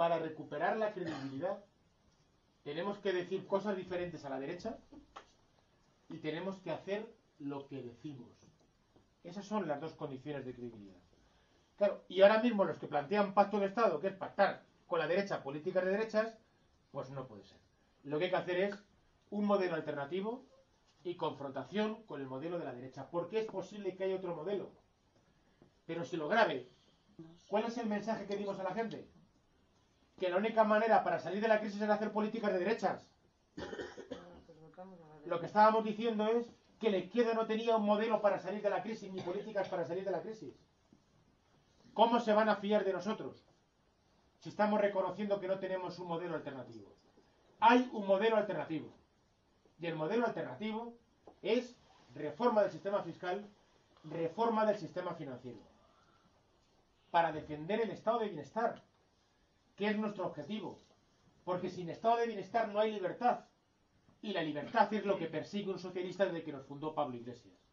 para recuperar la credibilidad, tenemos que decir cosas diferentes a la derecha y tenemos que hacer lo que decimos. Esas son las dos condiciones de credibilidad. Claro, y ahora mismo los que plantean pacto de Estado, que es pactar con la derecha políticas de derechas, pues no puede ser. Lo que hay que hacer es un modelo alternativo y confrontación con el modelo de la derecha, porque es posible que haya otro modelo. Pero si lo grave, ¿cuál es el mensaje que dimos a la gente? Que la única manera para salir de la crisis era hacer políticas de derechas. Lo que estábamos diciendo es que la izquierda no tenía un modelo para salir de la crisis, ni políticas para salir de la crisis. ¿Cómo se van a fiar de nosotros si estamos reconociendo que no tenemos un modelo alternativo? Hay un modelo alternativo. Y el modelo alternativo es reforma del sistema fiscal, reforma del sistema financiero, para defender el estado de bienestar, que es nuestro objetivo. Porque sin estado de bienestar no hay libertad. Y la libertad es lo que persigue un socialista desde que nos fundó Pablo Iglesias.